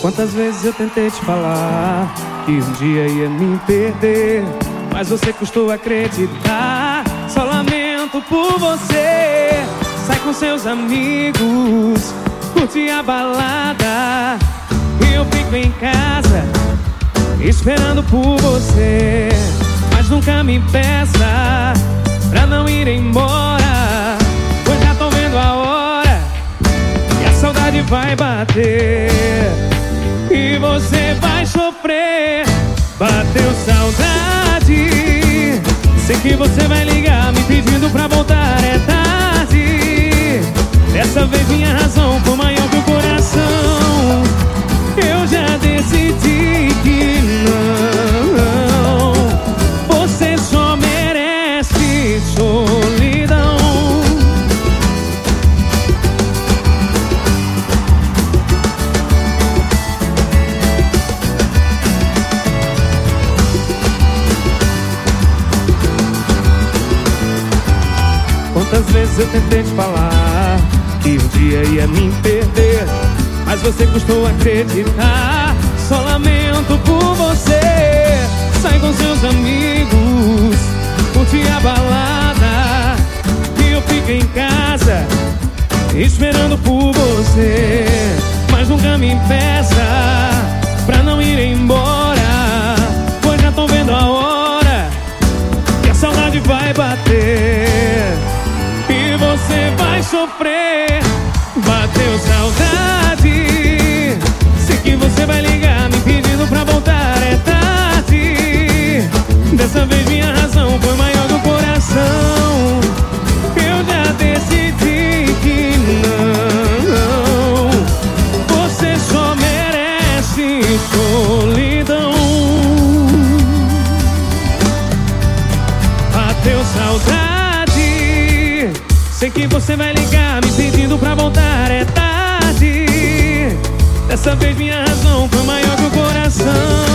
Quantas vezes eu tentei te falar que um dia ia me perder, mas você custou acreditar. Só lamento por você. Sai com seus amigos, curte a balada, e eu fico em casa esperando por você. Mas nunca me peça pra não ir embora, pois já tô vendo a hora e a saudade vai bater e você vai sofrer. Bateu saudade, sei que você vai ligar me pedindo pra voltar, é tarde. Dessa vez minha razão foi maior que o coração. Eu já decidi que não, você só merece solidão. Quantas vezes eu tentei te falar que um dia ia me perder, mas você custou acreditar. Só lamento por você. Sai com seus amigos, curte a balada, e eu fico em casa esperando por você. Mas nunca me peça pra não ir embora, pois já tô vendo a hora que a saudade vai bater e você vai sofrer. Bateu saudade, sei que você vai ligar me pedindo pra voltar, é tarde. Dessa vez minha razão foi maior do coração. Eu já decidi que não, você só merece solidão. Bateu saudade, sei que você vai ligar me pedindo pra voltar, é tarde. Dessa vez minha razão foi maior que o coração.